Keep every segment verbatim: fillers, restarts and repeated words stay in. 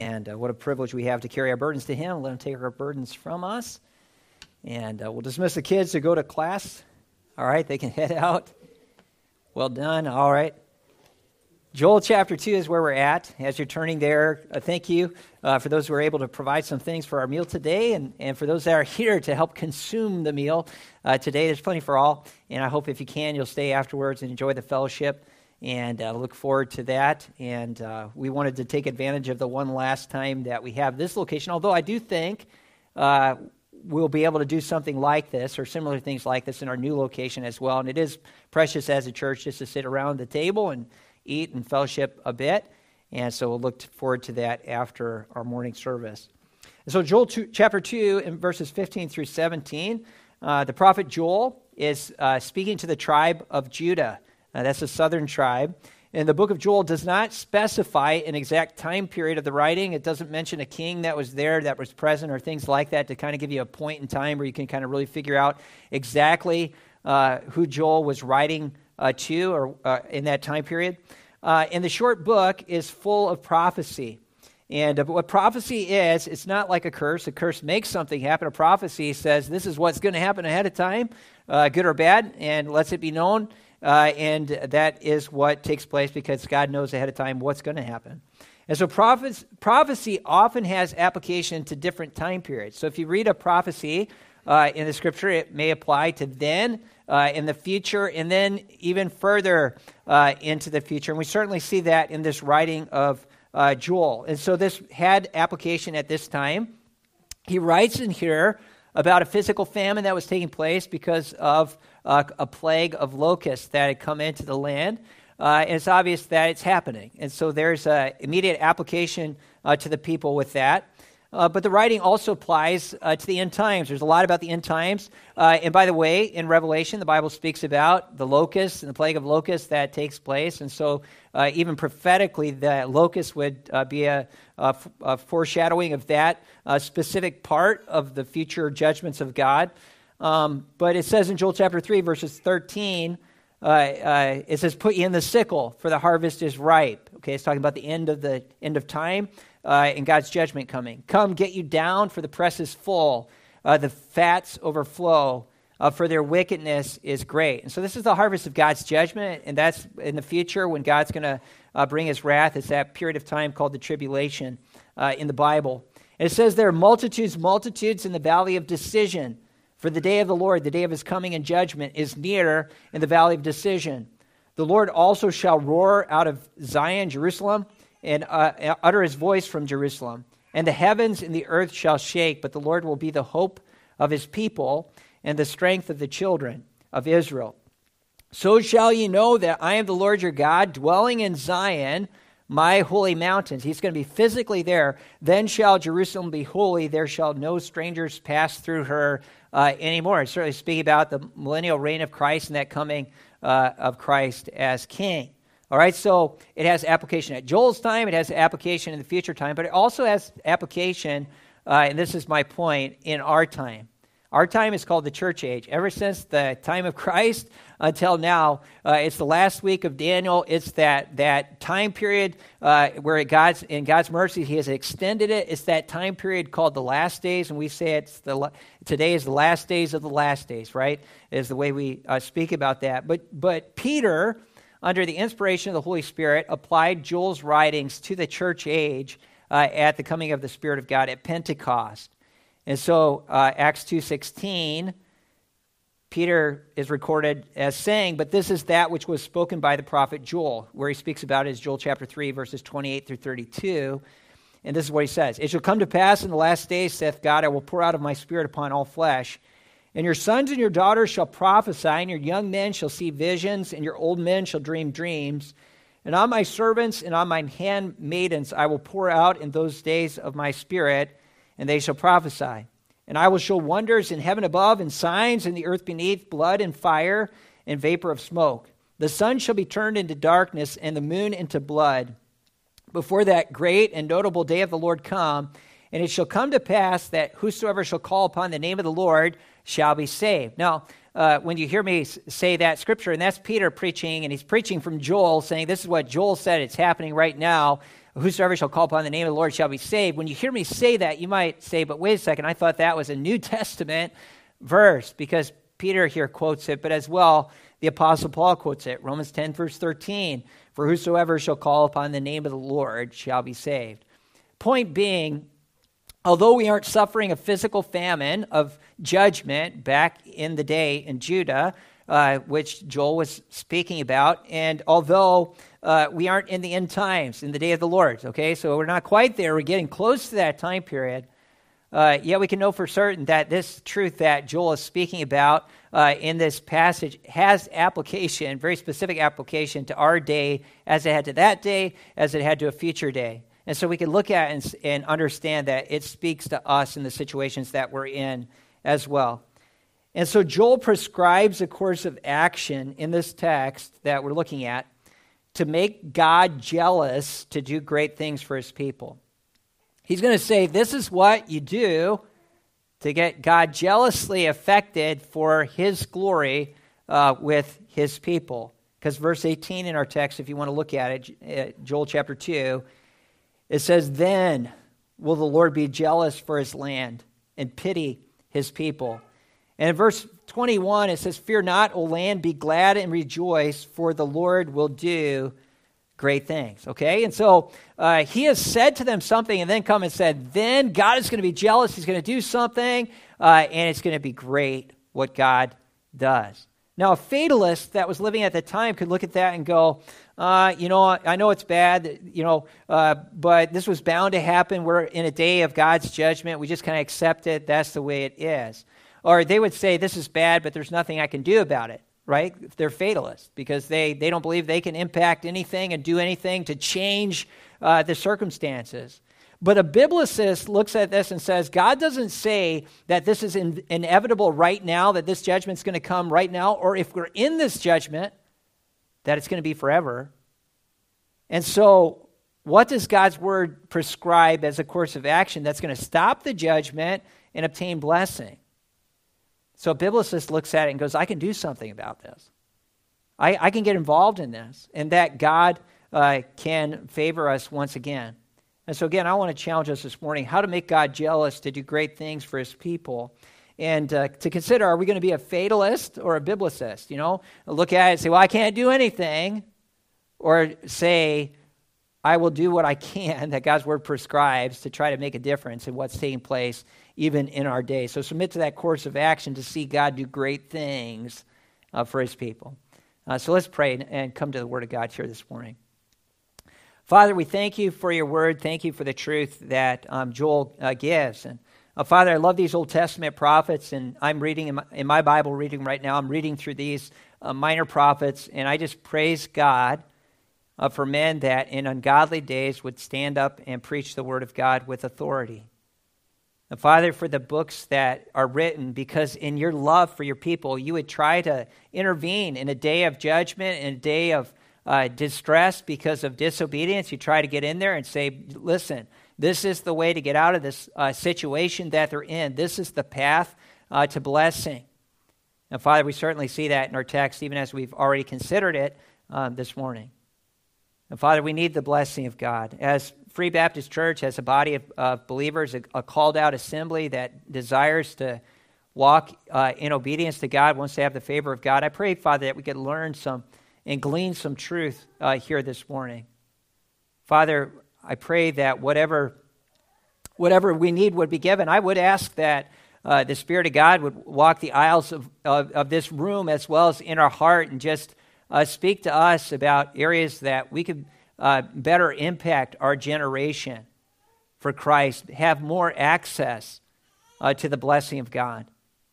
And uh, what a privilege we have to carry our burdens to him, let him take our burdens from us. And uh, we'll dismiss the kids to go to class. All right, they can head out. Well done. All right. Joel chapter two is where we're at. As you're turning there, uh, thank you uh, for those who were able to provide some things for our meal today, and, and for those that are here to help consume the meal uh, today. There's plenty for all, and I hope if you can, you'll stay afterwards and enjoy the fellowship, and uh, look forward to that. And uh, we wanted to take advantage of the one last time that we have this location, although I do think uh, we'll be able to do something like this or similar things like this in our new location as well. And it is precious as a church just to sit around the table and eat and fellowship a bit, and so we'll look forward to that after our morning service. And so Joel two, chapter two, in verses fifteen through seventeen, uh, the prophet Joel is uh, speaking to the tribe of Judah. Uh, that's the southern tribe. And the book of Joel does not specify an exact time period of the writing. It doesn't mention a king that was there, that was present, or things like that to kind of give you a point in time where you can kind of really figure out exactly uh, who Joel was writing Uh, to or uh, in that time period. Uh, and the short book is full of prophecy. And uh, what prophecy is, it's not like a curse. A curse makes something happen. A prophecy says this is what's going to happen ahead of time, uh, good or bad, and lets it be known. Uh, and that is what takes place because God knows ahead of time what's going to happen. And so prophes- prophecy often has application to different time periods. So if you read a prophecy uh, in the scripture, it may apply to then, Uh, in the future, and then even further uh, into the future. And we certainly see that in this writing of uh, Joel. And so this had application at this time. He writes in here about a physical famine that was taking place because of uh, a plague of locusts that had come into the land. Uh, and it's obvious that it's happening. And so there's an immediate application uh, to the people with that. Uh, but the writing also applies uh, to the end times. There's a lot about the end times. Uh, and by the way, in Revelation, the Bible speaks about the locusts and the plague of locusts that takes place. And so uh, even prophetically, the locust would uh, be a, a, a foreshadowing of that uh, specific part of the future judgments of God. Um, but it says in Joel chapter three, verses thirteen, uh, uh, it says, "Put ye in the sickle, for the harvest is ripe." Okay, it's talking about the end of the end of time. Uh, and God's judgment coming. "Come, get you down, for the press is full. Uh, the fats overflow, uh, for their wickedness is great." And so this is the harvest of God's judgment, and that's in the future when God's going to uh, bring his wrath. It's that period of time called the tribulation uh, in the Bible. And it says there are multitudes, multitudes in the valley of decision. "For the day of the Lord, the day of his coming and judgment, is near in the valley of decision. The Lord also shall roar out of Zion, Jerusalem, and uh, utter his voice from Jerusalem. And the heavens and the earth shall shake, but the Lord will be the hope of his people and the strength of the children of Israel. So shall ye know that I am the Lord your God, dwelling in Zion, my holy mountains." He's going to be physically there. "Then shall Jerusalem be holy. There shall no strangers pass through her uh, anymore." It's certainly speaking about the millennial reign of Christ and that coming uh, of Christ as king. All right, so it has application at Joel's time, it has application in the future time, but it also has application, uh, and this is my point, in our time. Our time is called the church age. Ever since the time of Christ until now, uh, it's the last week of Daniel. It's that that time period uh, where God's in God's mercy, he has extended it. It's that time period called the last days, and we say it's the today is the last days of the last days, right? Is the way we uh, speak about that. But but Peter, under the inspiration of the Holy Spirit, applied Joel's writings to the church age uh, at the coming of the Spirit of God at Pentecost. And so uh, Acts two sixteen, Peter is recorded as saying, "But this is that which was spoken by the prophet Joel," where he speaks about it is Joel chapter three, verses twenty-eight through thirty-two. And this is what he says: "It shall come to pass in the last days, saith God, I will pour out of my Spirit upon all flesh. And your sons and your daughters shall prophesy, and your young men shall see visions, and your old men shall dream dreams. And on my servants and on mine handmaidens I will pour out in those days of my Spirit, and they shall prophesy. And I will show wonders in heaven above, and signs in the earth beneath, blood and fire and vapor of smoke. The sun shall be turned into darkness, and the moon into blood, before that great and notable day of the Lord come. And it shall come to pass that whosoever shall call upon the name of the Lord shall be saved." Now, uh, when you hear me say that scripture, and that's Peter preaching, and he's preaching from Joel, saying this is what Joel said, it's happening right now. whosoever shall call upon the name of the Lord shall be saved. When you hear me say that, you might say, but wait a second, I thought that was a New Testament verse, because Peter here quotes it, but as well, the Apostle Paul quotes it. Romans ten, verse thirteen, for whosoever shall call upon the name of the Lord shall be saved. Point being, although we aren't suffering a physical famine of judgment back in the day in Judah, uh, which Joel was speaking about, and although uh, we aren't in the end times, in the day of the Lord, okay, so we're not quite there, we're getting close to that time period, uh, yet we can know for certain that this truth that Joel is speaking about uh, in this passage has application, very specific application to our day, as it had to that day, as it had to a future day. And so we can look at and, and understand that it speaks to us in the situations that we're in as well. And so Joel prescribes a course of action in this text that we're looking at to make God jealous to do great things for his people. He's going to say, this is what you do to get God jealously affected for his glory uh, with his people. Because verse eighteen in our text, if you want to look at it, Joel chapter two, it says, then will the Lord be jealous for his land and pity his people. And in verse twenty-one, it says, fear not, O land, be glad and rejoice, for the Lord will do great things. Okay? And so uh, he has said to them something and then come and said, then God is going to be jealous. He's going to do something, uh, and it's going to be great what God does. Now, a fatalist that was living at the time could look at that and go, uh, you know, I know it's bad, you know, uh, but this was bound to happen. We're in a day of God's judgment. We just kind of accept it. That's the way it is. Or they would say, this is bad, but there's nothing I can do about it, right? They're fatalists because they, they don't believe they can impact anything and do anything to change uh, the circumstances. But a biblicist looks at this and says, God doesn't say that this is in, inevitable right now, that this judgment's going to come right now, or if we're in this judgment, that it's going to be forever. And so what does God's word prescribe as a course of action that's going to stop the judgment and obtain blessing? So a biblicist looks at it and goes, I can do something about this. I, I can get involved in this, and that God uh, can favor us once again. And so again, I want to challenge us this morning how to make God jealous to do great things for his people. And uh, to consider, are we going to be a fatalist or a biblicist? You know, look at it and say, well, I can't do anything. Or say, I will do what I can that God's word prescribes to try to make a difference in what's taking place even in our day. So submit to that course of action to see God do great things uh, for his people. Uh, so let's pray and, and come to the word of God here this morning. Father, we thank you for your word. Thank you for the truth that um, Joel uh, gives. And uh, Father, I love these Old Testament prophets, and I'm reading in my, in my Bible reading right now, I'm reading through these uh, minor prophets, and I just praise God uh, for men that in ungodly days would stand up and preach the word of God with authority. And Father, for the books that are written, because in your love for your people, you would try to intervene in a day of judgment, in a day of Uh, distress because of disobedience. You try to get in there and say, listen, this is the way to get out of this uh, situation that they're in. This is the path uh, to blessing. And Father, we certainly see that in our text, even as we've already considered it um, this morning. And Father, we need the blessing of God. As Free Baptist Church, as a body of uh, believers, a, a called out assembly that desires to walk uh, in obedience to God, wants to have the favor of God, I pray, Father, that we could learn some and glean some truth uh, here this morning. Father, I pray that whatever whatever we need would be given. I would ask that uh, the Spirit of God would walk the aisles of, of, of this room as well as in our heart and just uh, speak to us about areas that we could uh, better impact our generation for Christ, have more access uh, to the blessing of God.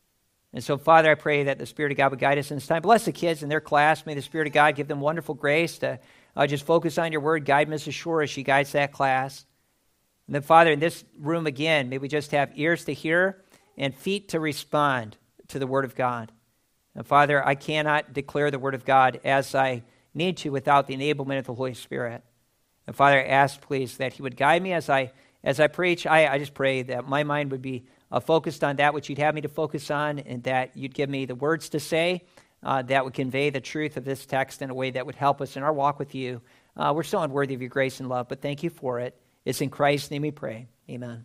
And so, Father, I pray that the Spirit of God would guide us in this time. Bless the kids in their class. May the Spirit of God give them wonderful grace to uh, just focus on your word. Guide Missus Shore as she guides that class. And then, Father, in this room again, may we just have ears to hear and feet to respond to the word of God. And Father, I cannot declare the word of God as I need to without the enablement of the Holy Spirit. And Father, I ask, please, that he would guide me as I as I preach. I, I just pray that my mind would be Uh, focused on that which you'd have me to focus on, and that you'd give me the words to say uh, that would convey the truth of this text in a way that would help us in our walk with you Uh, we're so unworthy of your grace and love, but thank you for it. It's in Christ's name we pray. Amen.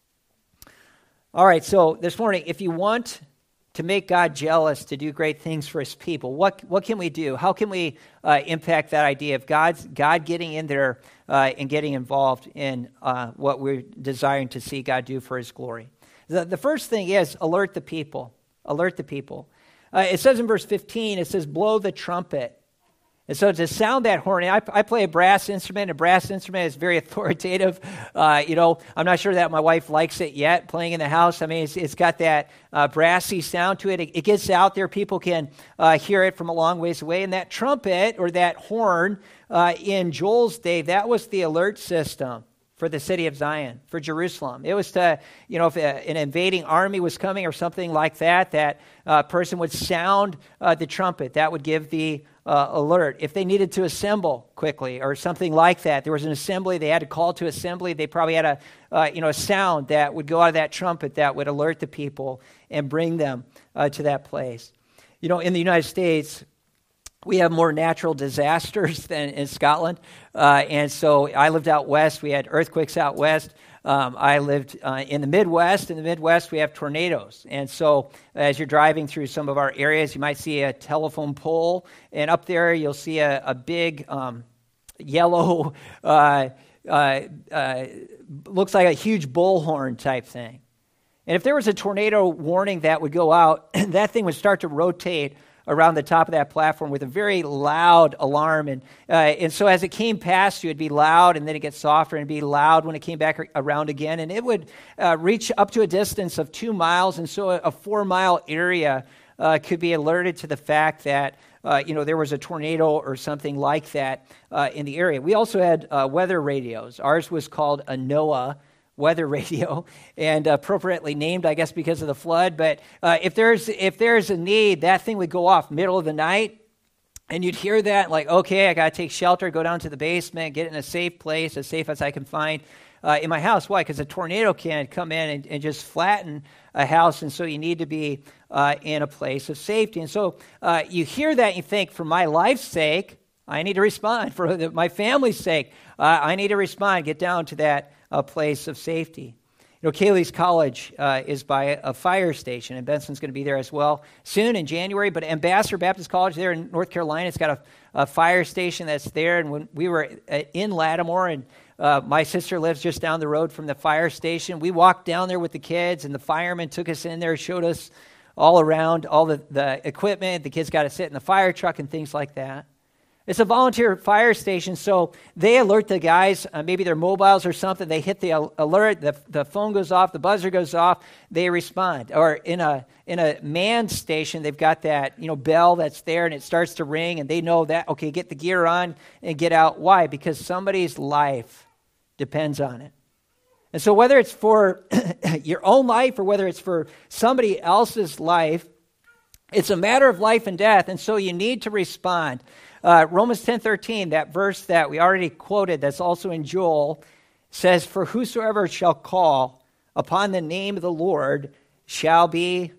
All right, so this morning, if you want to make God jealous to do great things for his people, what what can we do? How can we uh, impact that idea of God's God getting in there uh, and getting involved in uh, what we're desiring to see God do for his glory? The, the first thing is alert the people. Alert the people. Uh, it says in verse fifteen, it says, blow the trumpet. And so to sound that horn, I, I play a brass instrument. A brass instrument is very authoritative. Uh, you know, I'm not sure that my wife likes it yet, playing in the house. I mean, it's, it's got that uh, brassy sound to it. it. It gets out there. People can uh, hear it from a long ways away. And that trumpet or that horn uh, in Joel's day, that was the alert system for the city of Zion, for Jerusalem. It was to, you know, if a, an invading army was coming or something like that, that uh, person would sound uh, the trumpet. That would give the uh, alert. If they needed to assemble quickly or something like that, there was an assembly, they had to call to assembly, they probably had a, uh, you know, a sound that would go out of that trumpet that would alert the people and bring them uh, to that place. You know, in the United States, we have more natural disasters than in Scotland. Uh, and so I lived out west. We had earthquakes out west. Um, I lived uh, in the Midwest. In the Midwest, we have tornadoes. And so as you're driving through some of our areas, you might see a telephone pole. And up there, you'll see a, a big um, yellow, uh, uh, uh, looks like a huge bullhorn type thing. And if there was a tornado warning that would go out, that thing would start to rotate around the top of that platform with a very loud alarm. And uh, and so as it came past you, it'd be loud, and then it gets softer, and it'd be loud when it came back around again. And it would uh, reach up to a distance of two miles, and so a, a four-mile area uh, could be alerted to the fact that uh, you know there was a tornado or something like that uh, in the area. We also had uh, weather radios. Ours was called a NOAA weather radio, and appropriately named, I guess, because of the flood. But uh, if there's if there's a need, that thing would go off middle of the night, and you'd hear that, like, okay, I got to take shelter, go down to the basement, get in a safe place, as safe as I can find uh, in my house. Why? Because a tornado can come in and, and just flatten a house, and so you need to be uh, in a place of safety. And so uh, you hear that, and you think, for my life's sake, I need to respond. For the, my family's sake, uh, I need to respond, get down to that a place of safety. You know, Kaylee's College uh, is by a fire station, and Benson's going to be there as well soon in January. But Ambassador Baptist College there in North Carolina, it's got a, a fire station that's there. And when we were in Lattimore, and uh, my sister lives just down the road from the fire station, we walked down there with the kids, and the firemen took us in there, showed us all around, all the, the equipment. The kids got to sit in the fire truck and things like that. It's a volunteer fire station, so they alert the guys, uh, maybe their mobiles or something, they hit the al- alert, the, the phone goes off, the buzzer goes off, they respond. Or in a in a manned station, they've got that, you know, bell that's there, and it starts to ring, and they know that, okay, get the gear on and get out. Why? Because somebody's life depends on it. And so whether it's for your own life or whether it's for somebody else's life, it's a matter of life and death, and so you need to respond. Uh, Romans ten thirteen, that verse that we already quoted, that's also in Joel, says, "For whosoever shall call upon the name of the Lord shall be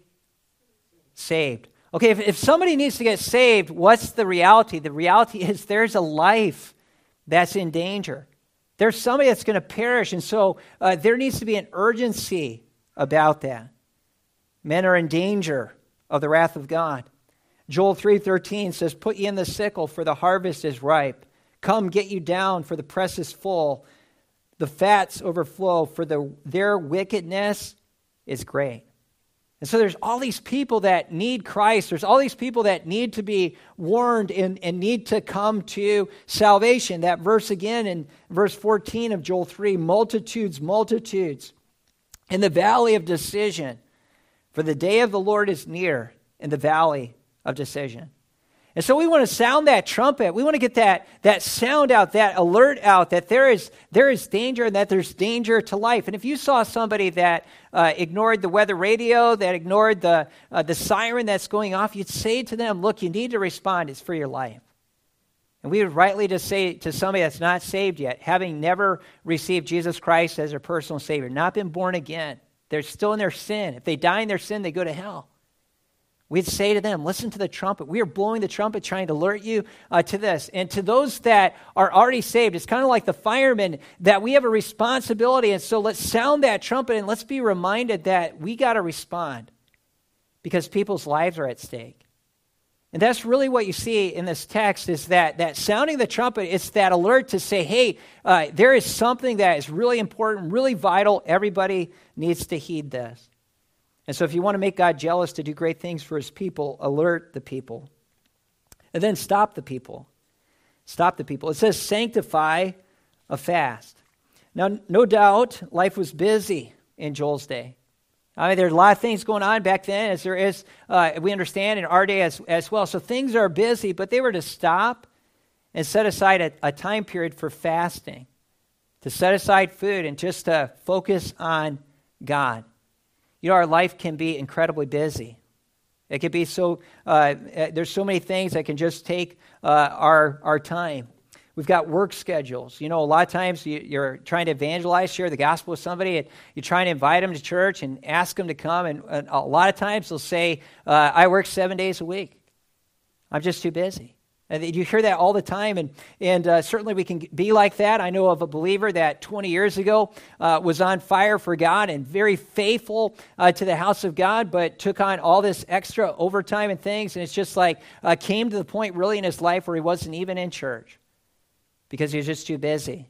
saved." Okay, if, if somebody needs to get saved, what's the reality? The reality is there's a life that's in danger. There's somebody that's going to perish, and so uh, there needs to be an urgency about that. Men are in danger of the wrath of God. Joel three thirteen says, "Put ye in the sickle, for the harvest is ripe. Come, get you down, for the press is full. The fats overflow, for the, their wickedness is great." And so there's all these people that need Christ. There's all these people that need to be warned and, and need to come to salvation. That verse again in verse fourteen of Joel three, multitudes, multitudes in the valley of decision. For the day of the Lord is near in the valley of decision. And so we want to sound that trumpet. We want to get that, that sound out, that alert out, that there is there is danger and that there's danger to life. And if you saw somebody that uh, ignored the weather radio, that ignored the uh, the siren that's going off, you'd say to them, look, you need to respond. It's for your life. And we would rightly just say to somebody that's not saved yet, having never received Jesus Christ as their personal Savior, not been born again, they're still in their sin. If they die in their sin, they go to hell. we'd say to them, listen to the trumpet. We are blowing the trumpet trying to alert you uh, to this. And to those that are already saved, it's kind of like the firemen, that we have a responsibility. And so let's sound that trumpet and let's be reminded that we got to respond because people's lives are at stake. And that's really what you see in this text is that, that sounding the trumpet, it's that alert to say, hey, uh, there is something that is really important, really vital. Everybody needs to heed this. And so if you want to make God jealous to do great things for his people, alert the people. And then stop the people. Stop the people. It says sanctify a fast. Now, no doubt, life was busy in Joel's day. I mean, there's a lot of things going on back then, as there is, uh, we understand, in our day as, as well. So things are busy, but they were to stop and set aside a, a time period for fasting, to set aside food and just to focus on God. You know, our life can be incredibly busy. It can be so, uh, there's so many things that can just take uh, our, our time. We've got work schedules. You know, a lot of times you, you're trying to evangelize, share the gospel with somebody, and you're trying to invite them to church and ask them to come. And, and a lot of times they'll say, uh, I work seven days a week. I'm just too busy. And you hear that all the time, and and uh, certainly we can be like that. I know of a believer that twenty years ago uh, was on fire for God and very faithful uh, to the house of God, but took on all this extra overtime and things, and it's just like uh, came to the point really in his life where he wasn't even in church because he was just too busy.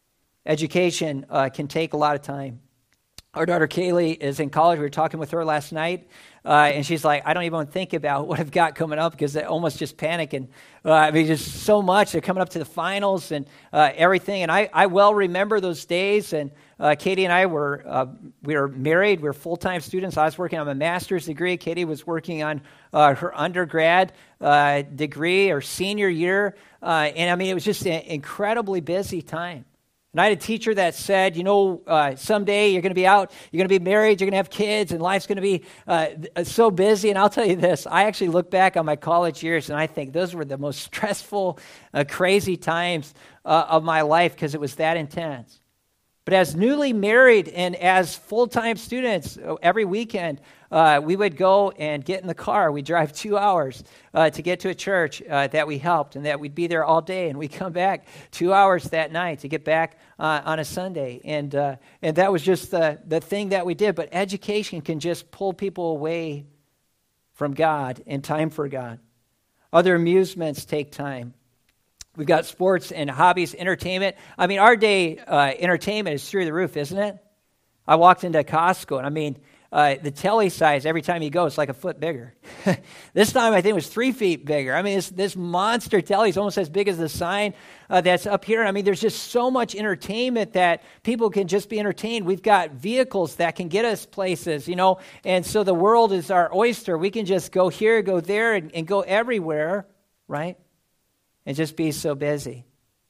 Education uh, can take a lot of time. Our daughter Kaylee is in college. We were talking with her last night, uh, and she's like, I don't even want to think about what I've got coming up because I almost just panic. And uh, I mean, just so much. They're coming up to the finals and uh, everything. And I, I well remember those days. And uh, Katie and I were uh, we were married. We were full-time students. I was working on my master's degree. Katie was working on uh, her undergrad uh, degree or senior year. Uh, and I mean, it was just an incredibly busy time. And I had a teacher that said, you know, uh, someday you're going to be out, you're going to be married, you're going to have kids, and life's going to be uh, so busy. And I'll tell you this, I actually look back on my college years, and I think those were the most stressful, uh, crazy times uh, of my life because it was that intense. But as newly married and as full-time students, every weekend, uh, we would go and get in the car. We'd drive two hours uh, to get to a church uh, that we helped, and that we'd be there all day, and we'd come back two hours that night to get back uh, on a Sunday. And uh, and that was just the, the thing that we did. But education can just pull people away from God and time for God. Other amusements take time. We've got sports and hobbies, entertainment. I mean, our day uh, entertainment is through the roof, isn't it? I walked into Costco, and I mean, uh, the telly size, every time you go, it's like a foot bigger. This time, I think it was three feet bigger. I mean, this, this monster telly is almost as big as the sign uh, that's up here. I mean, there's just so much entertainment that people can just be entertained. We've got vehicles that can get us places, you know, and so the world is our oyster. We can just go here, go there, and, and go everywhere, right? And just be so busy.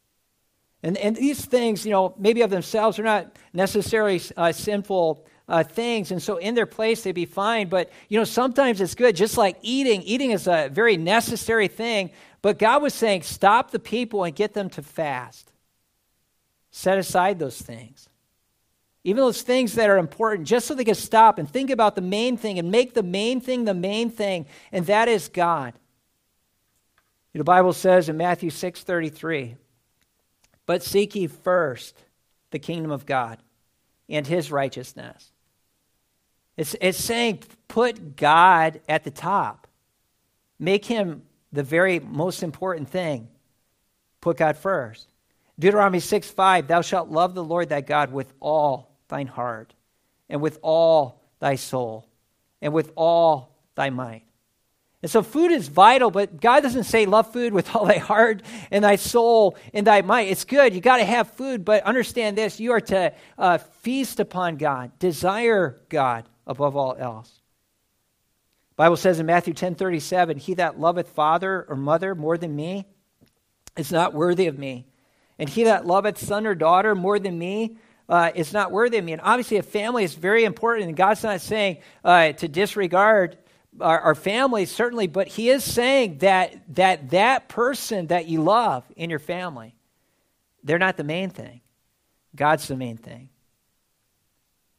And and these things, you know, maybe of themselves are not necessarily uh, sinful uh, things. And so in their place, they'd be fine. But, you know, sometimes it's good. Just like eating. Eating is a very necessary thing. But God was saying, stop the people and get them to fast. Set aside those things. Even those things that are important, just so they can stop and think about the main thing and make the main thing the main thing. And that is God. The Bible says in Matthew six thirty-three, but seek ye first the kingdom of God and his righteousness. It's, it's saying put God at the top. Make him the very most important thing. Put God first. Deuteronomy six five, thou shalt love the Lord thy God with all thine heart and with all thy soul and with all thy might. And so food is vital, but God doesn't say love food with all thy heart and thy soul and thy might. It's good. You got to have food, but understand this. You are to uh, feast upon God, desire God above all else. The Bible says in Matthew ten thirty-seven, he that loveth father or mother more than me is not worthy of me. And he that loveth son or daughter more than me uh, is not worthy of me. And obviously a family is very important, and God's not saying uh, to disregard Our, our families, certainly, but he is saying that, that that person that you love in your family, they're not the main thing. God's the main thing.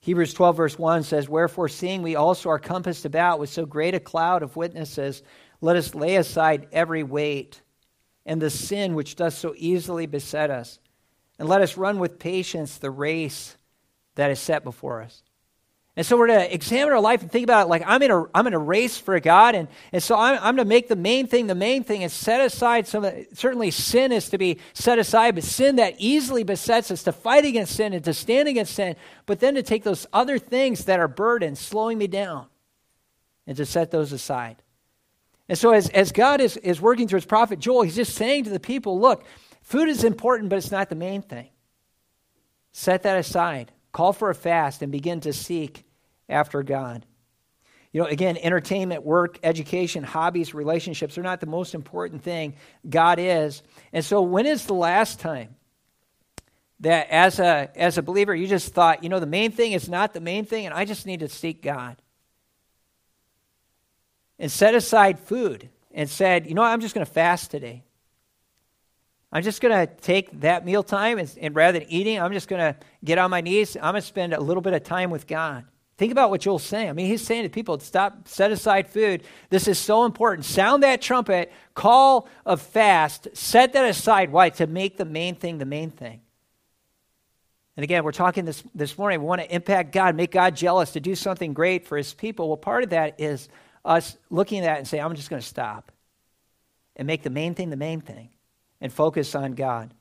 Hebrews twelve verse one says, "Wherefore seeing we also are compassed about with so great a cloud of witnesses, let us lay aside every weight and the sin which doth so easily beset us, and let us run with patience the race that is set before us." And so we're to examine our life and think about it like I'm in a I'm in a race for God, and, and so I'm, I'm to make the main thing the main thing and set aside some of, certainly sin is to be set aside, but sin that easily besets us, to fight against sin and to stand against sin, but then to take those other things that are burdens, slowing me down, and to set those aside. And so as, as God is, is working through his prophet Joel, he's just saying to the people, look, food is important, but it's not the main thing. Set that aside. Call for a fast and begin to seek after God. You know, again, entertainment, work, education, hobbies, relationships are not the most important thing. God is. And so when is the last time that as a as a believer you just thought, you know, the main thing is not the main thing and I just need to seek God? And set aside food and said, you know, I'm just going to fast today. I'm just going to take that meal time and, and rather than eating, I'm just going to get on my knees. I'm going to spend a little bit of time with God. Think about what Joel's saying. I mean, he's saying to people, stop, set aside food. This is so important. Sound that trumpet, call a fast, set that aside. Why? To make the main thing the main thing. And again, we're talking this, this morning, we want to impact God, make God jealous, to do something great for his people. Well, part of that is us looking at that and saying, I'm just going to stop and make the main thing the main thing and focus on God.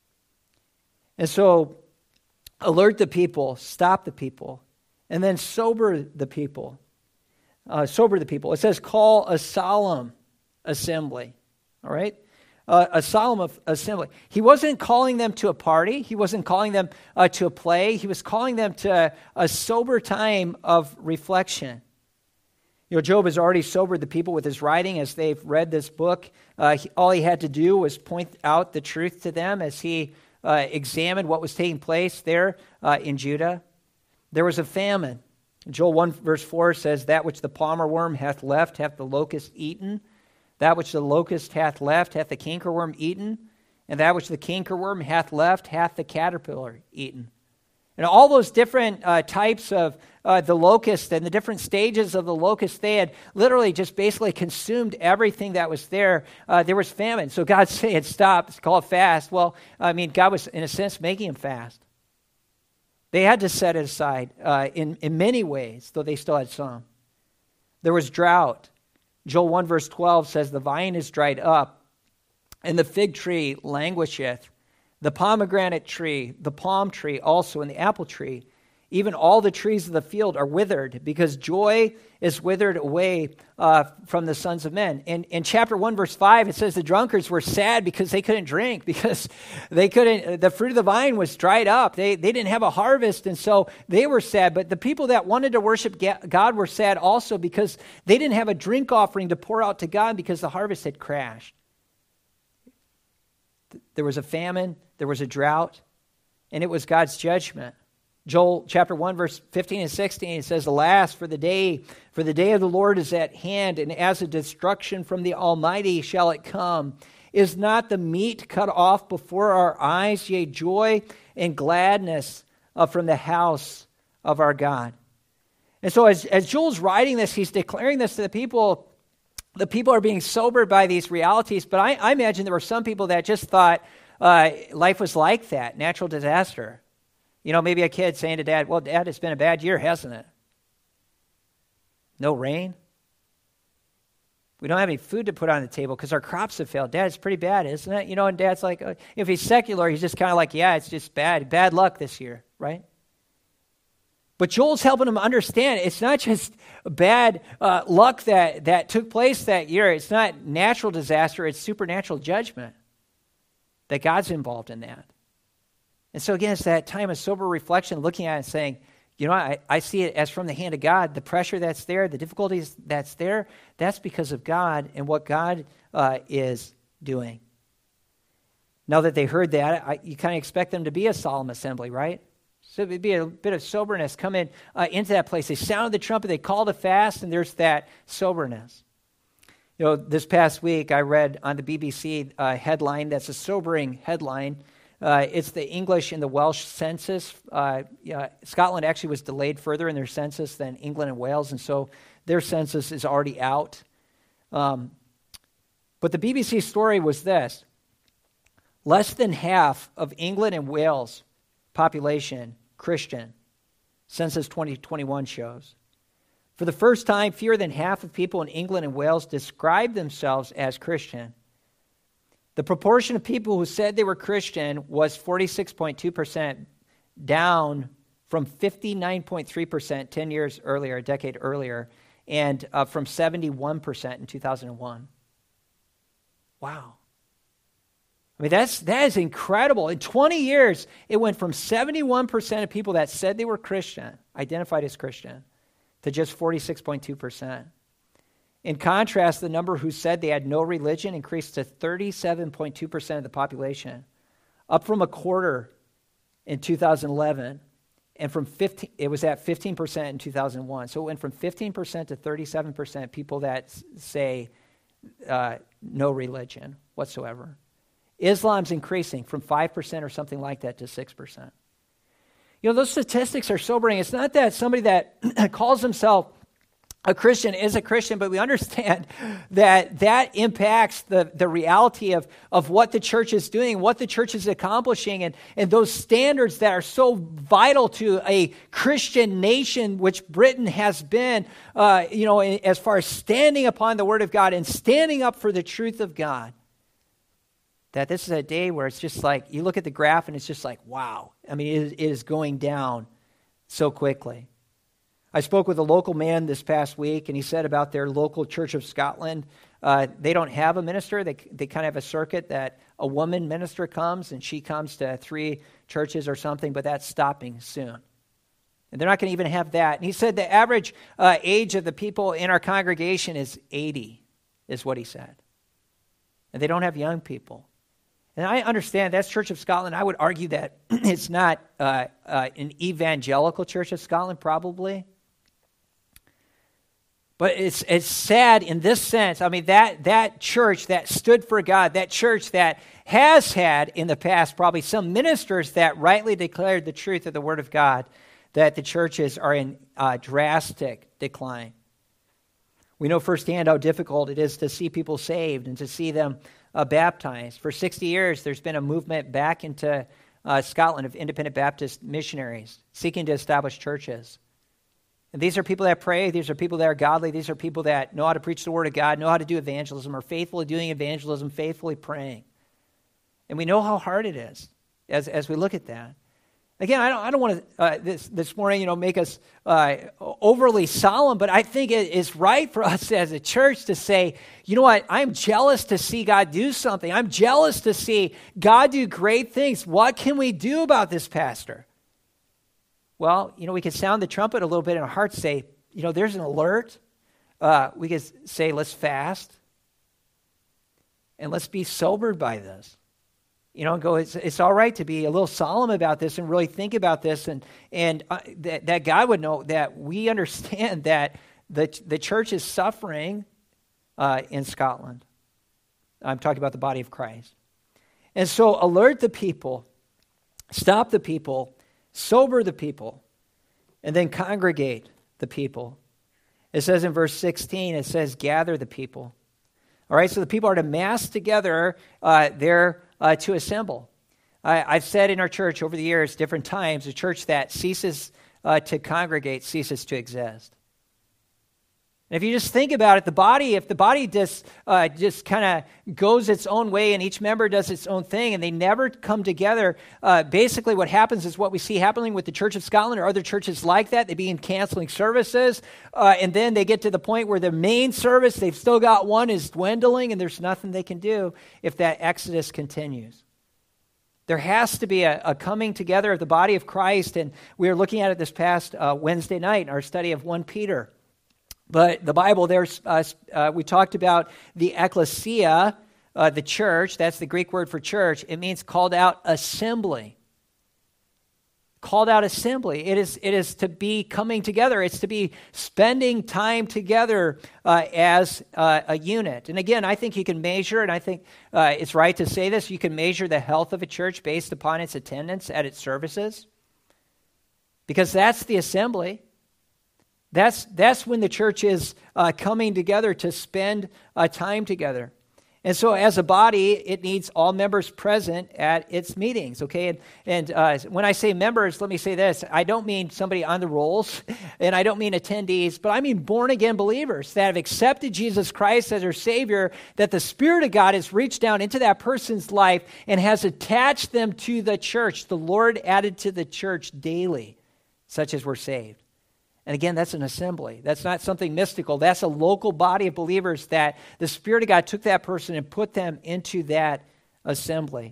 And so alert the people, stop the people, and then sober the people. Uh, sober the people. It says call a solemn assembly, all right? Uh, a solemn assembly. He wasn't calling them to a party. He wasn't calling them uh, to a play. He was calling them to a sober time of reflection. You know, Job has already sobered the people with his writing as they've read this book. Uh, he, all he had to do was point out the truth to them as he uh, examined what was taking place there uh, in Judah. There was a famine. Joel one verse four says, "That which the palmer worm hath left hath the locust eaten. That which the locust hath left hath the cankerworm eaten. And that which the cankerworm hath left hath the caterpillar eaten." And all those different uh, types of uh, the locust and the different stages of the locust, they had literally just basically consumed everything that was there. Uh, there was famine. So God said, stop, call it fast. Well, I mean, God was, in a sense, making them fast. They had to set it aside uh, in, in many ways, though they still had some. There was drought. Joel one verse twelve says, "The vine is dried up, and the fig tree languisheth. The pomegranate tree, the palm tree also, and the apple tree, even all the trees of the field are withered, because joy is withered away uh, from the sons of men." And in chapter one, verse five, it says the drunkards were sad because they couldn't drink, because they couldn't, the fruit of the vine was dried up. They, they didn't have a harvest, and so they were sad. But the people that wanted to worship God were sad also because they didn't have a drink offering to pour out to God because the harvest had crashed. There was a famine, there was a drought, and it was God's judgment. Joel chapter one, verse fifteen and sixteen, it says, "Alas, for the day, for the day of the Lord is at hand, and as a destruction from the Almighty shall it come. Is not the meat cut off before our eyes, yea, joy and gladness uh, from the house of our God?" And so as, as Joel's writing this, he's declaring this to the people. The people are being sobered by these realities, but I, I imagine there were some people that just thought uh, life was like that, natural disaster. You know, maybe a kid saying to dad, "Well, Dad, it's been a bad year, hasn't it? No rain. We don't have any food to put on the table because our crops have failed. Dad, it's pretty bad, isn't it?" You know, and Dad's like, uh, if he's secular, he's just kind of like, "Yeah, it's just bad, bad luck this year," right? But Joel's helping them understand it's not just bad uh, luck that, that took place that year. It's not natural disaster. It's supernatural judgment, that God's involved in that. And so again, it's that time of sober reflection, looking at it and saying, you know, I, I see it as from the hand of God. The pressure that's there, the difficulties that's there, that's because of God and what God uh, is doing. Now that they heard that, I, you kind of expect them to be a solemn assembly, right? So it'd be a bit of soberness come in uh, into that place. They sounded the trumpet, they called a fast, and there's that soberness. You know, this past week I read on the B B C uh, headline that's a sobering headline. Uh, it's the English and the Welsh census. Uh, uh, Scotland actually was delayed further in their census than England and Wales, and so their census is already out. Um, but the B B C story was this. Less than half of England and Wales population Christian, Census twenty twenty-one shows. For the first time, fewer than half of people in England and Wales describe themselves as Christian. The proportion of people who said they were Christian was forty-six point two percent, down from fifty-nine point three percent ten years earlier, a decade earlier, and uh, from seventy-one percent in two thousand one. Wow. I mean, that's, that is incredible. In twenty years, it went from seventy-one percent of people that said they were Christian, identified as Christian, to just forty-six point two percent. In contrast, the number who said they had no religion increased to thirty-seven point two percent of the population, up from a quarter in two thousand eleven, and from fifteen, it was at fifteen percent in two thousand one. So it went from fifteen percent to thirty-seven percent people that say uh, no religion whatsoever. Islam's increasing from five percent or something like that to six percent. You know, those statistics are sobering. It's not that somebody that calls himself a Christian is a Christian, but we understand that that impacts the, the reality of, of what the church is doing, what the church is accomplishing, and, and those standards that are so vital to a Christian nation, which Britain has been, uh, you know, as far as standing upon the Word of God and standing up for the truth of God. That this is a day where it's just like, you look at the graph and it's just like, wow. I mean, it is, it is going down so quickly. I spoke with a local man this past week, and he said about their local Church of Scotland, uh, they don't have a minister. They they kind of have a circuit that a woman minister comes, and she comes to three churches or something, but that's stopping soon. And they're not going to even have that. And he said the average uh, age of the people in our congregation is eighty, is what he said. And they don't have young people. And I understand that's Church of Scotland. I would argue that it's not uh, uh, an evangelical Church of Scotland, probably. But it's it's sad in this sense. I mean, that that church that stood for God, that church that has had in the past probably some ministers that rightly declared the truth of the Word of God, that the churches are in uh, drastic decline. We know firsthand how difficult it is to see people saved and to see them uh, baptized. For sixty years, there's been a movement back into uh, Scotland of independent Baptist missionaries seeking to establish churches. And these are people that pray. These are people that are godly. These are people that know how to preach the Word of God, know how to do evangelism, are faithful at doing evangelism, faithfully praying. And we know how hard it is as, as we look at that. Again, I don't, I don't want to, uh, this, this morning, you know, make us uh, overly solemn, but I think it is right for us as a church to say, you know what, I'm jealous to see God do something. I'm jealous to see God do great things. What can we do about this, Pastor? Well, you know, we could sound the trumpet a little bit in our hearts, say, you know, there's an alert. Uh, we could say, let's fast. And let's be sobered by this. You know, and go, it's, it's all right to be a little solemn about this and really think about this. And, and uh, that, that God would know that we understand that the, the church is suffering uh, in Scotland. I'm talking about the body of Christ. And so alert the people, stop the people, sober the people, and then congregate the people. It says in verse sixteen, it says, gather the people. All right, so the people are to mass together. Uh, they're uh, to assemble. I, I've said in our church over the years, different times, a church that ceases uh, to congregate ceases to exist. And if you just think about it, the body, if the body just uh, just kind of goes its own way and each member does its own thing and they never come together, uh, basically what happens is what we see happening with the Church of Scotland or other churches like that. They begin canceling services, uh, and then they get to the point where the main service, they've still got one, is dwindling, and there's nothing they can do if that exodus continues. There has to be a, a coming together of the body of Christ, and we were looking at it this past uh, Wednesday night in our study of First Peter. But the Bible, there's uh, uh, we talked about the ecclesia, uh, the church. That's the Greek word for church. It means called out assembly. called out assembly. It is, it is to be coming together. It's to be spending time together uh, as uh, a unit. And again, I think you can measure, and I think uh, it's right to say this, you can measure the health of a church based upon its attendance at its services. Because that's the assembly. That's, that's when the church is uh, coming together to spend uh, time together. And so as a body, it needs all members present at its meetings, okay? And, and uh, when I say members, let me say this. I don't mean somebody on the rolls, and I don't mean attendees, but I mean born-again believers that have accepted Jesus Christ as their Savior, that the Spirit of God has reached down into that person's life and has attached them to the church. The Lord added to the church daily, such as we're saved. And again, that's an assembly. That's not something mystical. That's a local body of believers that the Spirit of God took that person and put them into that assembly.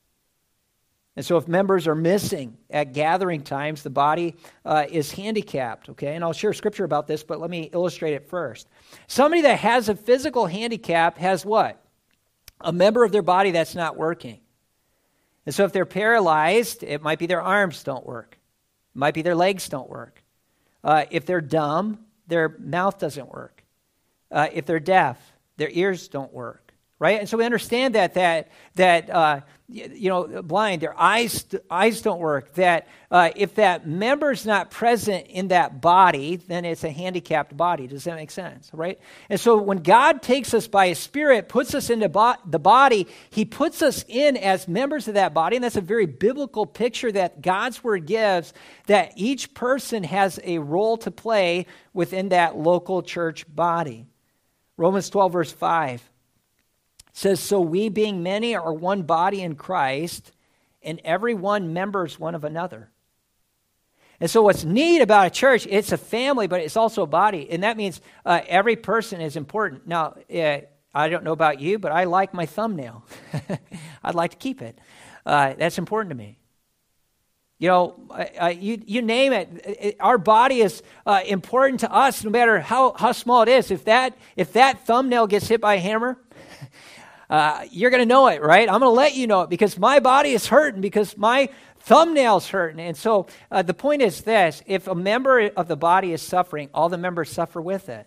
And so if members are missing at gathering times, the body uh, is handicapped, okay? And I'll share scripture about this, but let me illustrate it first. Somebody that has a physical handicap has what? A member of their body that's not working. And so if they're paralyzed, it might be their arms don't work. It might be their legs don't work. Uh, if they're dumb, their mouth doesn't work. Uh, if they're deaf, their ears don't work, right? And so we understand that that that uh, you know, blind, their eyes eyes don't work. That uh, if that member's not present in that body, then it's a handicapped body. Does that make sense, right? And so when God takes us by His Spirit, puts us into bo- the body, He puts us in as members of that body, and that's a very biblical picture that God's Word gives, that each person has a role to play within that local church body. Romans twelve, verse five. It says, so we being many are one body in Christ, and every one members one of another. And so what's neat about a church, it's a family, but it's also a body. And that means uh, every person is important. Now, uh, I don't know about you, but I like my thumbnail. I'd like to keep it. Uh, that's important to me. You know, uh, you, you name it, it, our body is uh, important to us no matter how, how small it is. If that, if that thumbnail gets hit by a hammer, Uh, you're going to know it, right? I'm going to let you know it because my body is hurting, because my thumbnail's hurting. And so uh, the point is this: if a member of the body is suffering, all the members suffer with it.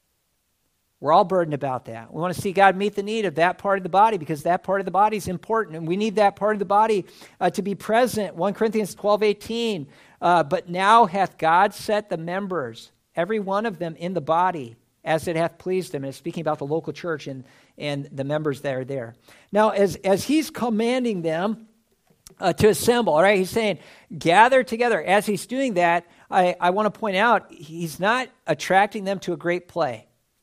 We're all burdened about that. We want to see God meet the need of that part of the body because that part of the body is important, and we need that part of the body uh, to be present. First Corinthians twelve eighteen, uh, but now hath God set the members, every one of them in the body, as it hath pleased him. And it's speaking about the local church and, and the members that are there. Now, as, as he's commanding them uh, to assemble, all right, he's saying, gather together. As he's doing that, I, I want to point out, he's not attracting them to a great play.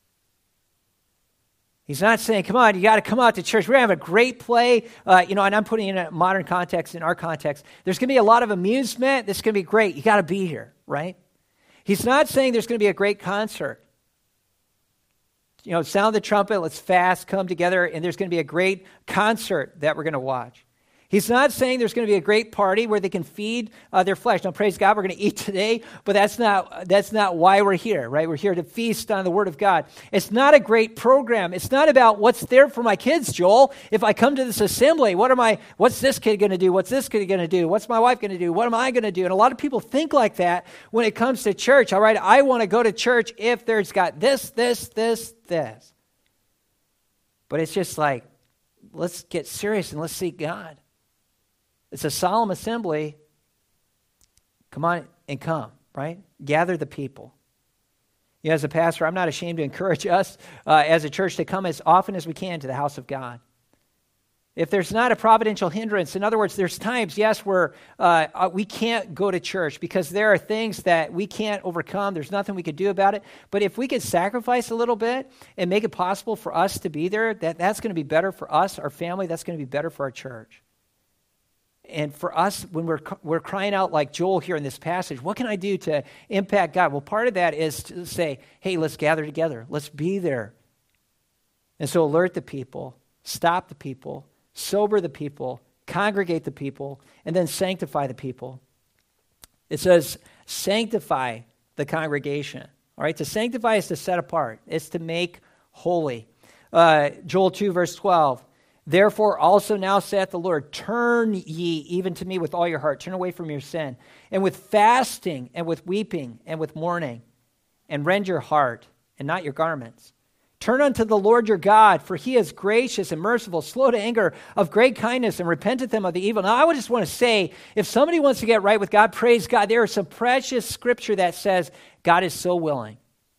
He's not saying, come on, you got to come out to church. We're going to have a great play. Uh, you know, and I'm putting it in a modern context, in our context. There's going to be a lot of amusement. This is going to be great. You got to be here, right? He's not saying there's going to be a great concert. You know, sound the trumpet, let's fast, come together, and there's going to be a great concert that we're going to watch. He's not saying there's going to be a great party where they can feed uh, their flesh. Now, praise God, we're going to eat today, but that's not that's not why we're here, right? We're here to feast on the Word of God. It's not a great program. It's not about what's there for my kids, Joel. If I come to this assembly, what am I? What's this kid going to do? What's this kid going to do? What's my wife going to do? What am I going to do? And a lot of people think like that when it comes to church. All right, I want to go to church if there's got this, this, this, this. But it's just like, let's get serious and let's seek God. It's a solemn assembly. Come on and come, right? Gather the people. You know, as a pastor, I'm not ashamed to encourage us uh, as a church to come as often as we can to the house of God. If there's not a providential hindrance, in other words, there's times, yes, where uh, we can't go to church because there are things that we can't overcome. There's nothing we could do about it. But if we could sacrifice a little bit and make it possible for us to be there, that, that's going to be better for us, our family. That's going to be better for our church. And for us, when we're we're crying out like Joel here in this passage, what can I do to impact God? Well, part of that is to say, hey, let's gather together. Let's be there. And so alert the people, stop the people, sober the people, congregate the people, and then sanctify the people. It says, sanctify the congregation. All right, to sanctify is to set apart. It's to make holy. Uh, Joel two, verse twelve. Therefore also now saith the Lord, turn ye even to me with all your heart, turn away from your sin, and with fasting, and with weeping, and with mourning, and rend your heart, and not your garments. Turn unto the Lord your God, for he is gracious and merciful, slow to anger, of great kindness, and repenteth them of the evil. Now, I would just want to say, if somebody wants to get right with God, praise God. There is some precious scripture that says God is so willing.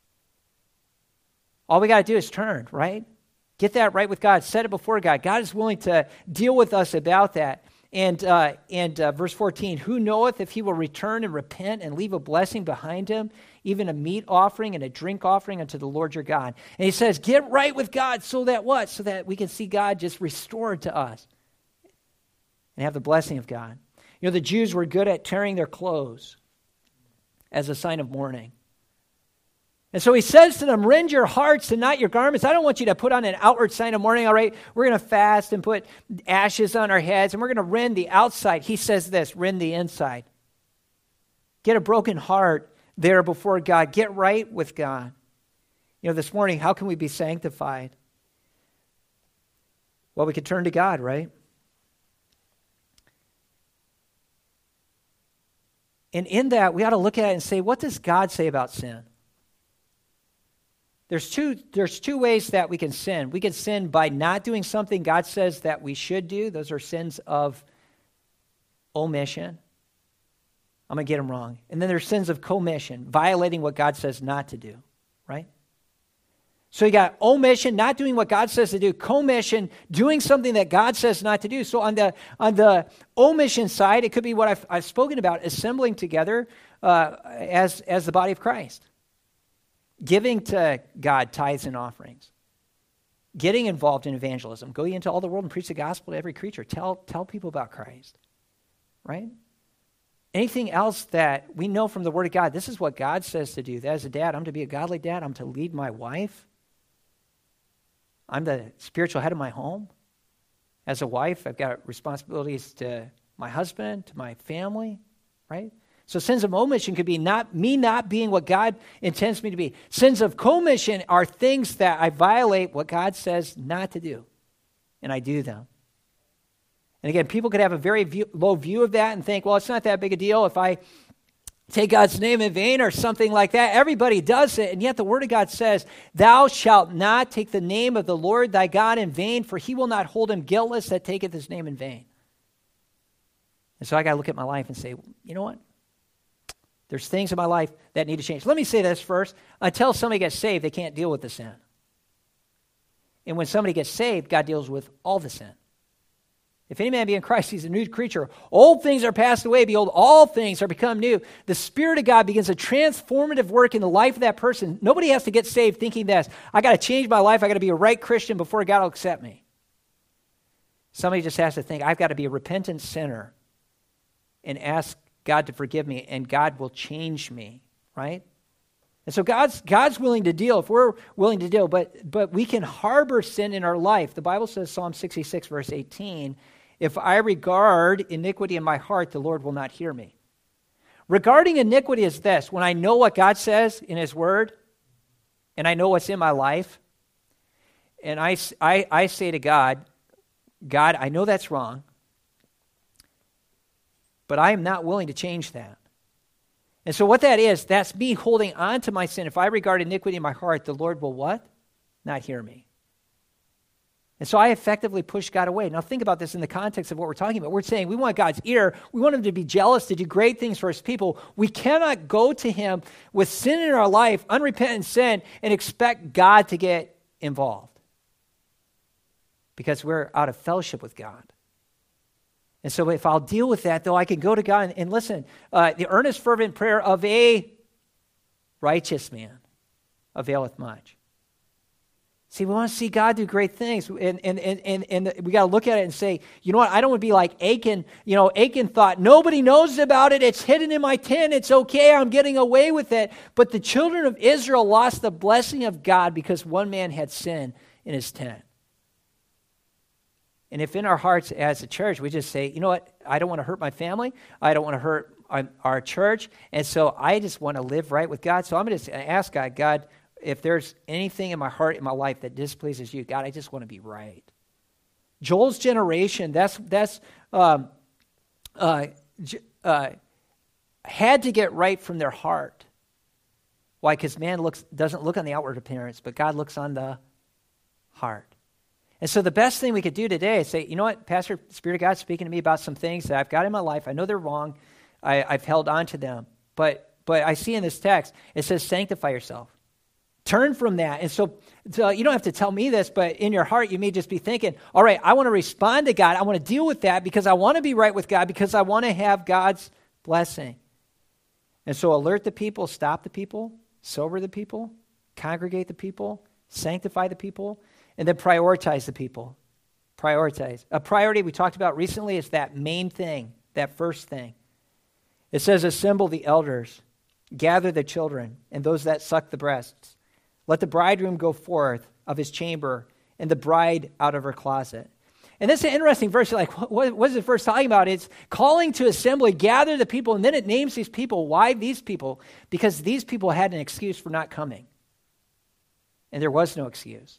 All we got to do is turn, right? Get that right with God. Set it before God. God is willing to deal with us about that. And uh, and uh, verse fourteen, who knoweth if he will return and repent and leave a blessing behind him, even a meat offering and a drink offering unto the Lord your God. And he says, get right with God so that what? So that we can see God just restored to us and have the blessing of God. You know, the Jews were good at tearing their clothes as a sign of mourning. And so he says to them, rend your hearts and not your garments. I don't want you to put on an outward sign of mourning, all right? We're going to fast and put ashes on our heads, and we're going to rend the outside. He says this, rend the inside. Get a broken heart there before God. Get right with God. You know, this morning, how can we be sanctified? Well, we could turn to God, right? And in that, we ought to look at it and say, what does God say about sin? There's two, there's two ways that we can sin. We can sin by not doing something God says that we should do. Those are sins of omission. I'm going to get them wrong. And then there's sins of commission, violating what God says not to do, right? So you got omission, not doing what God says to do, commission, doing something that God says not to do. So on the on the omission side, it could be what I've, I've spoken about, assembling together uh, as, as the body of Christ. Giving to God tithes and offerings. Getting involved in evangelism. Go ye into all the world and preach the gospel to every creature. Tell, tell people about Christ. Right? Anything else that we know from the Word of God, this is what God says to do. As a dad, I'm to be a godly dad. I'm to lead my wife. I'm the spiritual head of my home. As a wife, I've got responsibilities to my husband, to my family. Right? So sins of omission could be not me not being what God intends me to be. Sins of commission are things that I violate what God says not to do, and I do them. And again, people could have a very view, low view of that and think, well, it's not that big a deal if I take God's name in vain or something like that. Everybody does it, and yet the Word of God says, thou shalt not take the name of the Lord thy God in vain, for he will not hold him guiltless that taketh his name in vain. And so I got to look at my life and say, you know what? There's things in my life that need to change. Let me say this first. Until somebody gets saved, they can't deal with the sin. And when somebody gets saved, God deals with all the sin. If any man be in Christ, he's a new creature. Old things are passed away. Behold, all things are become new. The Spirit of God begins a transformative work in the life of that person. Nobody has to get saved thinking this. I got to change my life. I got to be a right Christian before God will accept me. Somebody just has to think, I've got to be a repentant sinner and ask God to forgive me, and God will change me, right? And so God's God's willing to deal if we're willing to deal, but but we can harbor sin in our life. The Bible says, Psalm sixty-six, verse eighteen, if I regard iniquity in my heart, the Lord will not hear me. Regarding iniquity is this: when I know what God says in His Word, and I know what's in my life, and I, I, I say to God, God, I know that's wrong, but I am not willing to change that. And so what that is, that's me holding on to my sin. If I regard iniquity in my heart, the Lord will what? Not hear me. And so I effectively push God away. Now think about this in the context of what we're talking about. We're saying we want God's ear. We want Him to be jealous, to do great things for His people. We cannot go to Him with sin in our life, unrepentant sin, and expect God to get involved. Because we're out of fellowship with God. And so if I'll deal with that, though, I can go to God and, and listen, uh, the earnest, fervent prayer of a righteous man availeth much. See, we want to see God do great things, and and and and, and we got to look at it and say, you know what, I don't want to be like Achan. You know, Achan thought, nobody knows about it, it's hidden in my tent, it's okay, I'm getting away with it. But the children of Israel lost the blessing of God because one man had sin in his tent. And if in our hearts as a church, we just say, you know what, I don't want to hurt my family, I don't want to hurt our, our church, and so I just want to live right with God. So I'm going to ask God, God, if there's anything in my heart, in my life that displeases you, God, I just want to be right. Joel's generation, that's that's um, uh, uh, had to get right from their heart. Why? Because man looks doesn't look on the outward appearance, but God looks on the heart. And so the best thing we could do today is say, you know what, Pastor, Spirit of God speaking to me about some things that I've got in my life. I know they're wrong. I, I've held on to them. But but I see in this text, it says sanctify yourself. Turn from that. And so, so you don't have to tell me this, but in your heart, you may just be thinking, all right, I want to respond to God. I want to deal with that because I want to be right with God, because I want to have God's blessing. And so alert the people, stop the people, sober the people, congregate the people, sanctify the people, and then prioritize the people. Prioritize. A priority we talked about recently is that main thing, that first thing. It says, assemble the elders, gather the children, and those that suck the breasts. Let the bridegroom go forth of his chamber, and the bride out of her closet. And this is an interesting verse. You're like, what, what is this verse talking about? It's calling to assembly, gather the people, and then it names these people. Why these people? Because these people had an excuse for not coming. And there was no excuse.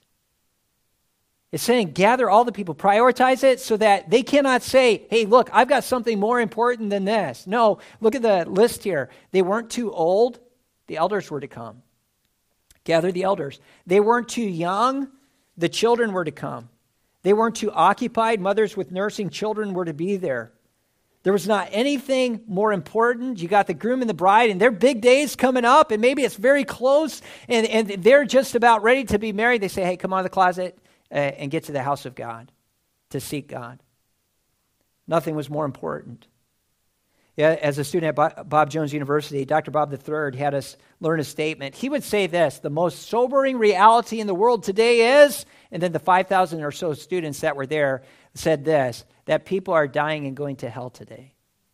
It's saying gather all the people, prioritize it so that they cannot say, hey, look, I've got something more important than this. No, look at the list here. They weren't too old. The elders were to come. Gather the elders. They weren't too young. The children were to come. They weren't too occupied. Mothers with nursing children were to be there. There was not anything more important. You got the groom and the bride, and their big days coming up, and maybe it's very close, and, and they're just about ready to be married. They say, hey, come out of the closet uh, and get to the house of God to seek God. Nothing was more important. Yeah, as a student at Bob Jones University, Doctor Bob the Third had us learn a statement. He would say this: the most sobering reality in the world today is, and then the five thousand or so students that were there said this, that people are dying and going to hell today.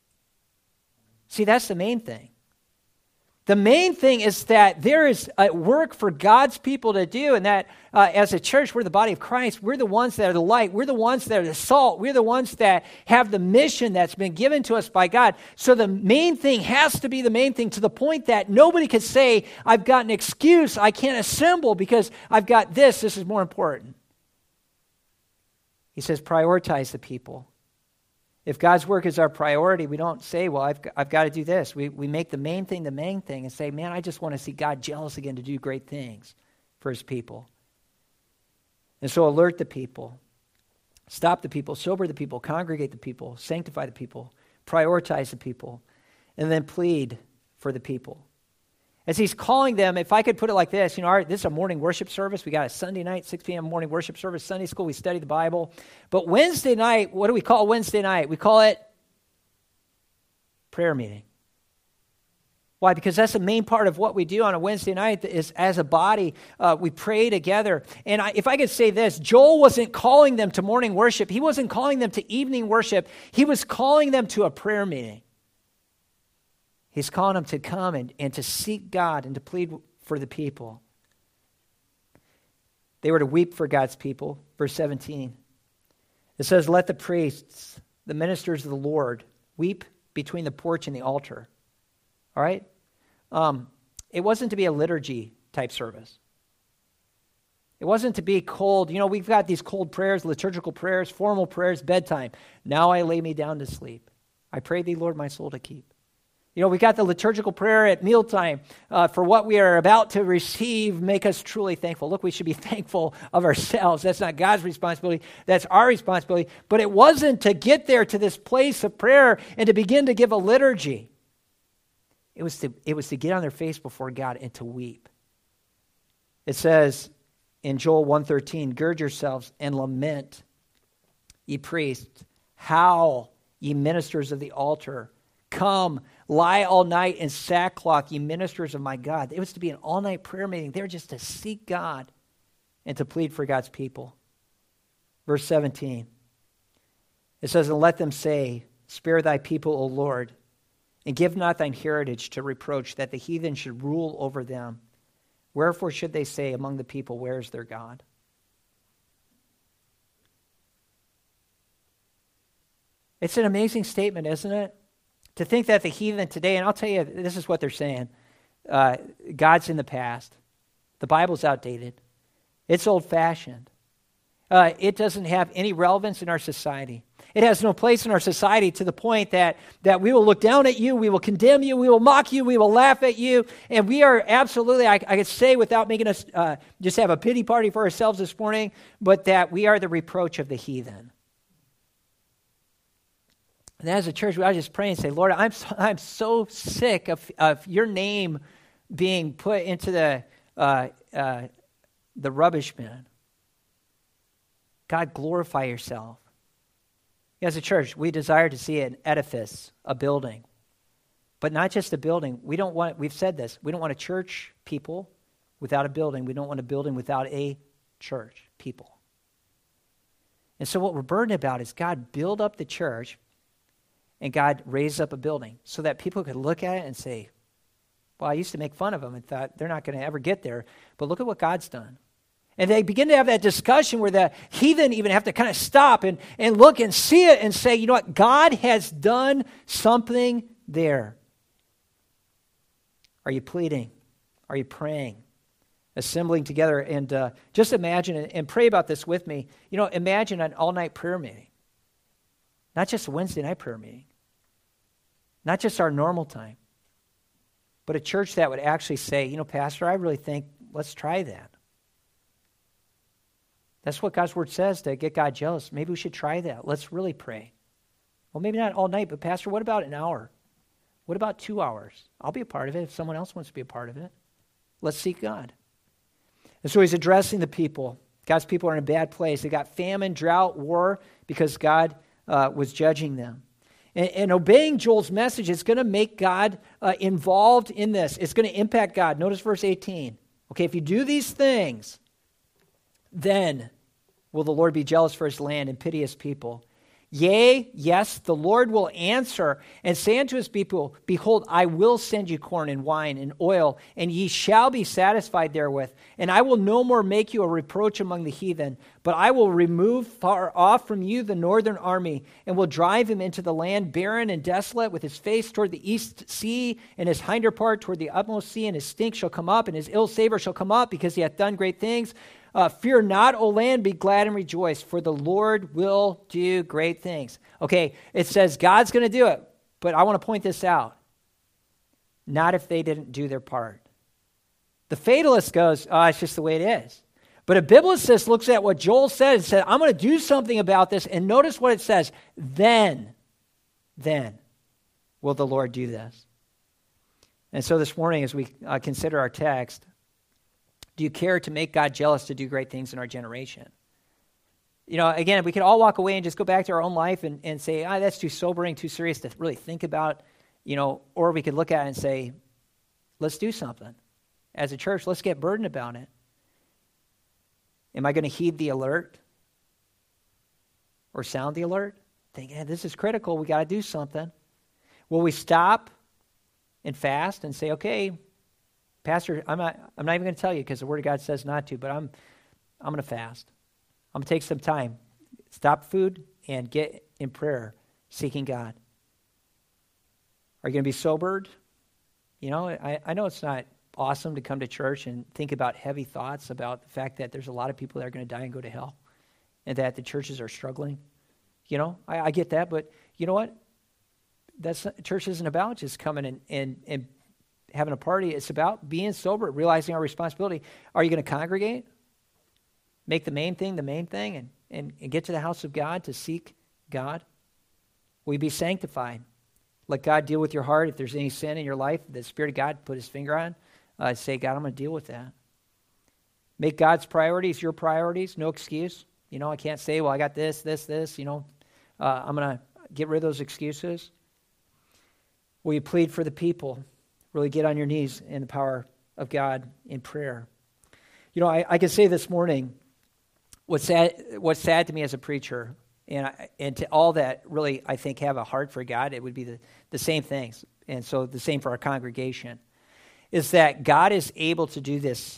See, that's the main thing. The main thing is that there is a work for God's people to do, and that uh, as a church, we're the body of Christ. We're the ones that are the light. We're the ones that are the salt. We're the ones that have the mission that's been given to us by God. So the main thing has to be the main thing, to the point that nobody could say, I've got an excuse. I can't assemble because I've got this. This is more important. He says, prioritize the people. If God's work is our priority, we don't say, well, I've, I've got to do this. We, we make the main thing the main thing and say, man, I just want to see God jealous again to do great things for his people. And so alert the people, stop the people, sober the people, congregate the people, sanctify the people, prioritize the people, and then plead for the people. As he's calling them, if I could put it like this, you know, our, this is a morning worship service. We got a Sunday night, six p.m. morning worship service. Sunday school, we study the Bible. But Wednesday night, what do we call Wednesday night? We call it prayer meeting. Why? Because that's the main part of what we do on a Wednesday night is as a body, uh, we pray together. And I, if I could say this, Joel wasn't calling them to morning worship. He wasn't calling them to evening worship. He was calling them to a prayer meeting. He's calling them to come and, and to seek God and to plead for the people. They were to weep for God's people. Verse seventeen. It says, let the priests, the ministers of the Lord, weep between the porch and the altar. All right? Um, it wasn't to be a liturgy type service. It wasn't to be cold. You know, we've got these cold prayers, liturgical prayers, formal prayers, bedtime. Now I lay me down to sleep. I pray thee, Lord, my soul to keep. You know, we got the liturgical prayer at mealtime uh, for what we are about to receive. Make us truly thankful. Look, we should be thankful of ourselves. That's not God's responsibility. That's our responsibility. But it wasn't to get there to this place of prayer and to begin to give a liturgy. It was to, it was to get on their face before God and to weep. It says in Joel one thirteen, gird yourselves and lament, ye priests, howl, ye ministers of the altar. Come, lie all night in sackcloth, ye ministers of my God. It was to be an all-night prayer meeting. They were just to seek God and to plead for God's people. Verse seventeen. It says, and let them say, spare thy people, O Lord, and give not thine heritage to reproach, that the heathen should rule over them. Wherefore should they say among the people, where is their God? It's an amazing statement, isn't it? To think that the heathen today, and I'll tell you, this is what they're saying. Uh, God's in the past. The Bible's outdated. It's old-fashioned. uh, it doesn't have any relevance in our society. It has no place in our society to the point that, that we will look down at you, we will condemn you, we will mock you, we will laugh at you, and we are absolutely, I, I could say without making us uh, just have a pity party for ourselves this morning, but that we are the reproach of the heathen. And as a church, we ought to just pray and say, Lord, I'm so, I'm so sick of, of your name being put into the uh, uh, the rubbish bin. God, glorify yourself. As a church, we desire to see an edifice, a building, but not just a building. We don't want, we've said this, we don't want a church people without a building. We don't want a building without a church people. And so what we're burdened about is God build up the church and God raise up a building so that people could look at it and say, well, I used to make fun of them and thought they're not going to ever get there, but look at what God's done. And they begin to have that discussion where the heathen even have to kind of stop and, and look and see it and say, you know what, God has done something there. Are you pleading? Are you praying? Assembling together and uh, just imagine and, and pray about this with me. You know, imagine an all-night prayer meeting. Not just a Wednesday night prayer meeting. Not just our normal time. But a church that would actually say, you know, Pastor, I really think let's try that. That's what God's word says, to get God jealous. Maybe we should try that. Let's really pray. Well, maybe not all night, but Pastor, what about an hour? What about two hours? I'll be a part of it if someone else wants to be a part of it. Let's seek God. And so he's addressing the people. God's people are in a bad place. They got famine, drought, war, because God uh, was judging them. And, and obeying Joel's message is going to make God uh, involved in this. It's going to impact God. Notice verse eighteen. Okay, if you do these things, then will the Lord be jealous for his land and pity his people. Yea, yes, the Lord will answer and say unto his people, behold, I will send you corn and wine and oil, and ye shall be satisfied therewith. And I will no more make you a reproach among the heathen, but I will remove far off from you the northern army, and will drive him into the land barren and desolate, with his face toward the east sea, and his hinder part toward the utmost sea, and his stink shall come up, and his ill savor shall come up, because he hath done great things. Uh, Fear not, O land, be glad and rejoice, for the Lord will do great things. Okay, it says God's going to do it, but I want to point this out. Not if they didn't do their part. The fatalist goes, oh, it's just the way it is. But a biblicist looks at what Joel said and said, I'm going to do something about this, and notice what it says. Then, then will the Lord do this. And so this morning, as we uh, consider our text, do you care to make God jealous to do great things in our generation? You know, again, we could all walk away and just go back to our own life and, and say, ah, that's too sobering, too serious to really think about, you know, or we could look at it and say, let's do something. As a church, let's get burdened about it. Am I going to heed the alert or sound the alert? Think, hey, this is critical. We got to do something. Will we stop and fast and say, okay, Pastor, I'm not, I'm not even going to tell you because the Word of God says not to, but I'm I'm going to fast. I'm going to take some time, stop food, and get in prayer, seeking God. Are you going to be sobered? You know, I, I know it's not awesome to come to church and think about heavy thoughts about the fact that there's a lot of people that are going to die and go to hell, and that the churches are struggling. You know, I, I get that, but you know what? That's church isn't about just coming and and and having a party. It's about being sober, realizing our responsibility. Are you going to congregate? Make the main thing the main thing and, and, and get to the house of God to seek God? Will you be sanctified? Let God deal with your heart. If there's any sin in your life, the Spirit of God put his finger on, uh, say, God, I'm going to deal with that. Make God's priorities your priorities. No excuse. You know, I can't say, well, I got this, this, this. You know, uh, I'm going to get rid of those excuses. Will you plead for the people? Really get on your knees in the power of God in prayer. You know, I, I can say this morning, what's sad, what's sad to me as a preacher, and I, and to all that really, I think, have a heart for God, it would be the, the same things, and so the same for our congregation, is that God is able to do this.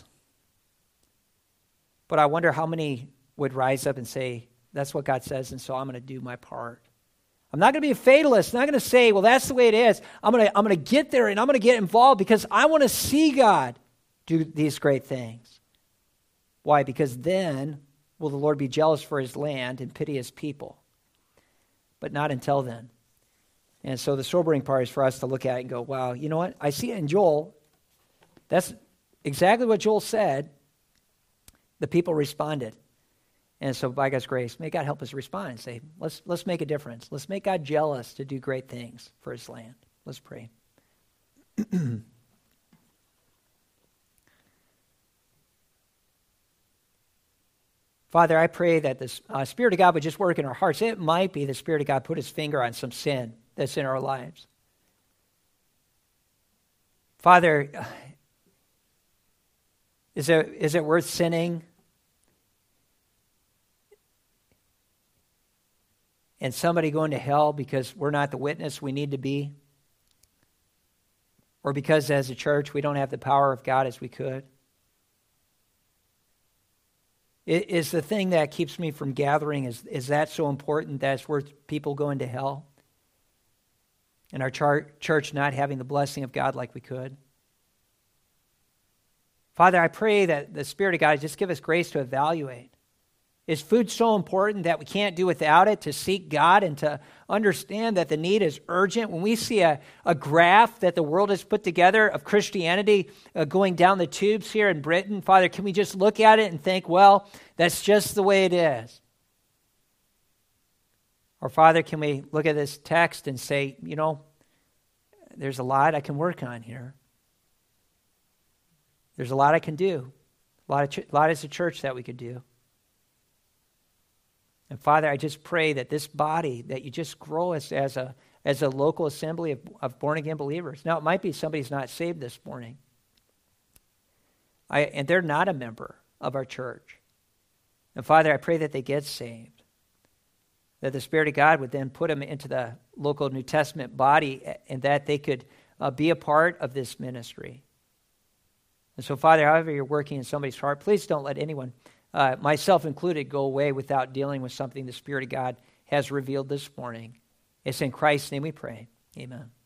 But I wonder how many would rise up and say, that's what God says, and so I'm going to do my part. I'm not going to be a fatalist. I'm not going to say, well, that's the way it is. I'm going to I'm going to get there and I'm going to get involved because I want to see God do these great things. Why? Because then will the Lord be jealous for his land and pity his people. But not until then. And so the sobering part is for us to look at it and go, wow, you know what? I see it in Joel. That's exactly what Joel said. The people responded. And so by God's grace, may God help us respond and say, let's, let's make a difference. Let's make God jealous to do great things for his land. Let's pray. Father, I pray that the uh, Spirit of God would just work in our hearts. It might be the Spirit of God put his finger on some sin that's in our lives. Father, is it, is it worth sinning? And somebody going to hell because we're not the witness we need to be? Or because as a church we don't have the power of God as we could? Is the thing that keeps me from gathering, is, is that so important that it's worth people going to hell? And our char- church not having the blessing of God like we could? Father, I pray that the Spirit of God just give us grace to evaluate. Is food so important that we can't do without it, to seek God and to understand that the need is urgent? When we see a, a graph that the world has put together of Christianity uh, going down the tubes here in Britain, Father, can we just look at it and think, well, that's just the way it is? Or Father, can we look at this text and say, you know, there's a lot I can work on here. There's a lot I can do. A lot, of ch- a lot as a church that we could do. And Father, I just pray that this body, that you just grow us as a as a local assembly of, of born-again believers. Now, it might be somebody's not saved this morning. I, and they're not a member of our church. And Father, I pray that they get saved. That the Spirit of God would then put them into the local New Testament body and that they could uh, be a part of this ministry. And so, Father, however you're working in somebody's heart, please don't let anyone, Uh, myself included, go away without dealing with something the Spirit of God has revealed this morning. It's in Christ's name we pray. Amen.